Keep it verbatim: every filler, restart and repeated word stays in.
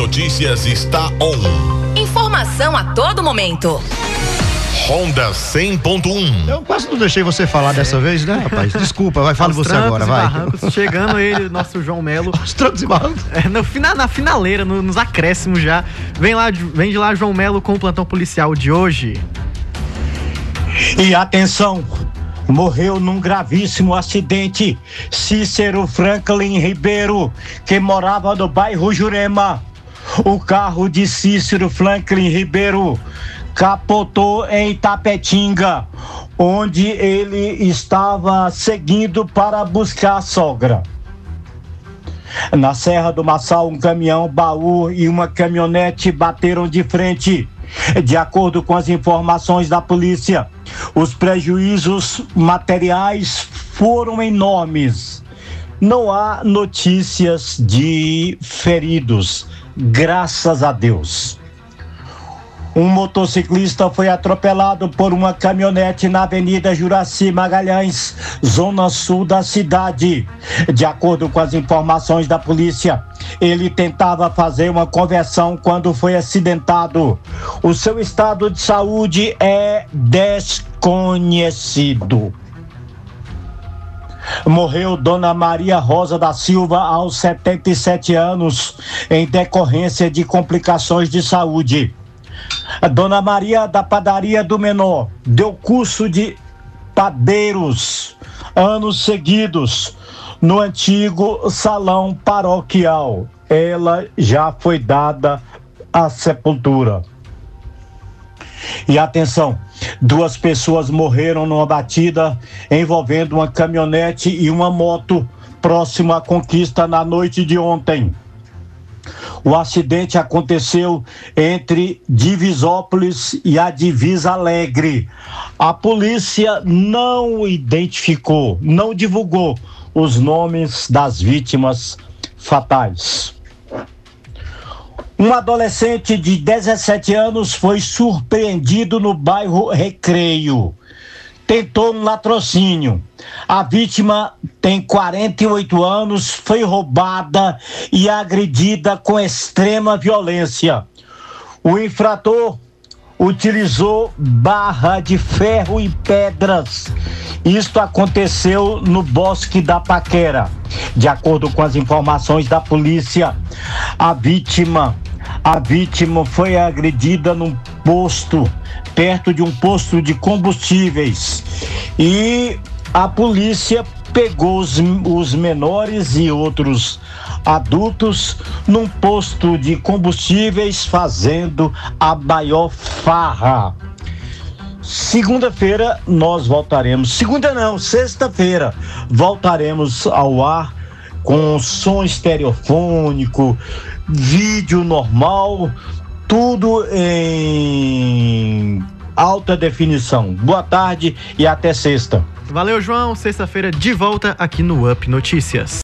Notícias está on. Informação a todo momento. Honda cem ponto um. Eu quase não deixei você falar dessa vez, né, rapaz? Desculpa, vai, fala você agora, vai. Barrancos, chegando ele, nosso João Melo. Os trancos e barrancos. É, no, na, na finaleira, no, nos acréscimos já. Vem lá, vem de lá, João Melo, com o plantão policial de hoje. E atenção, morreu num gravíssimo acidente Cícero Franklin Ribeiro, que morava no bairro Jurema. O carro de Cícero Franklin Ribeiro capotou em Itapetinga, onde ele estava seguindo para buscar a sogra. Na Serra do Maçal, um caminhão, baú e uma caminhonete bateram de frente. De acordo com as informações da polícia, os prejuízos materiais foram enormes. Não há notícias de feridos, graças a Deus. Um motociclista foi atropelado por uma caminhonete na Avenida Juraci Magalhães, zona sul da cidade. De acordo com as informações da polícia, ele tentava fazer uma conversão quando foi acidentado. O seu estado de saúde é desconhecido. Morreu Dona Maria Rosa da Silva aos setenta e sete anos, em decorrência de complicações de saúde. A Dona Maria da Padaria do Menor deu curso de padeiros anos seguidos no antigo salão paroquial. Ela já foi dada à sepultura. E atenção, duas pessoas morreram numa batida envolvendo uma caminhonete e uma moto próximo à Conquista na noite de ontem. O acidente aconteceu entre Divisópolis e a Divisa Alegre. A polícia não identificou, não divulgou os nomes das vítimas fatais. Um adolescente de dezessete anos foi surpreendido no bairro Recreio. Tentou um latrocínio. A vítima tem quarenta e oito anos, foi roubada e agredida com extrema violência. O infrator utilizou barra de ferro e pedras. Isto aconteceu no Bosque da Paquera. De acordo com as informações da polícia, a vítima, a vítima foi agredida num posto, perto de um posto de combustíveis. E a polícia pegou os, os menores e outros adultos num posto de combustíveis fazendo a maior farra. Segunda-feira nós voltaremos, segunda não, sexta-feira voltaremos ao ar com som estereofônico, vídeo normal, tudo em alta definição. Boa tarde e até sexta. Valeu, João. Sexta-feira de volta aqui no Up Notícias.